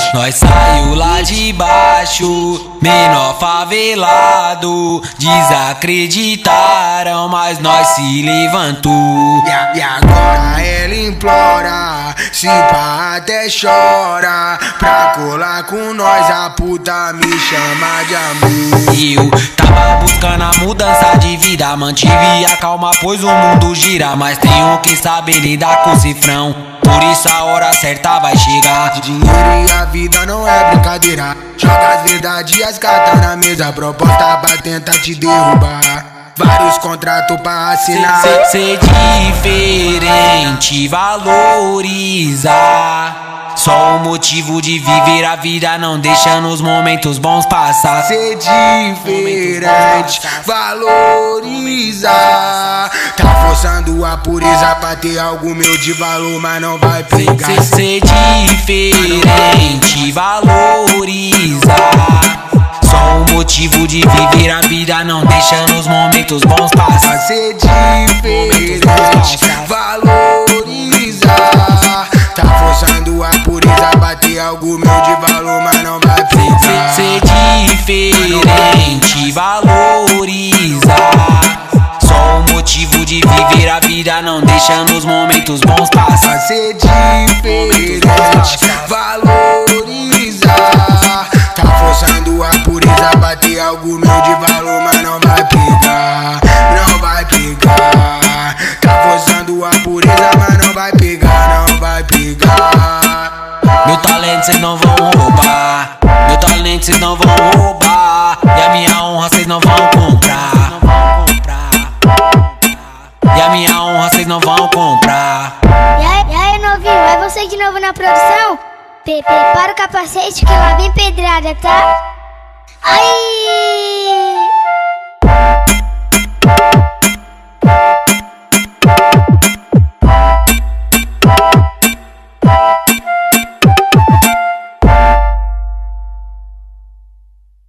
Nós saiu lá de baixo, menor favelado. Desacreditaram, mas nós se levantou. E agora ela implora, se pá até chora. Pra colar com nós a puta me chama de amor. Eu tava buscando a mudança de vida, mantive a calma pois o mundo gira. Mas tenho que saber lidar com o cifrão, por isso a hora certa vai chegar. Dinheiro e a vida não é brincadeira. Joga as verdades e as cartas na mesa, proposta pra tentar te derrubar. Vários contratos pra assinar. Ser diferente, valorizar. Só o motivo de viver a vida, não deixando os momentos bons passar. Ser diferente, valorizar. Tá forçando a pureza pra ter algo meu de valor, mas não vai pegar. Ser diferente, valorizar. Só o motivo de viver a vida, não deixando os momentos bons passar. Ser diferente, valorizar. Tá forçando a pureza pra ter algo meu de valor, mas não vai pegar. Ser diferente, valorizar. Só o motivo de viver a vida, não deixando os momentos bons passar. Ser diferente, valorizar. Tá forçando a pureza pra ter algo meu de valor, mas não vai pegar. Não vai pegar. Tá forçando a pureza, mas não vai pegar. Não vai pegar. Meu talento cês não vão roubar. Meu talento cês não vão roubar. E a minha honra cês não vão comprar. E a minha honra cês não vão comprar. E aí, novinho, é você de novo na produção? Prepara o capacete que lá vem pedrada, tá? Aí!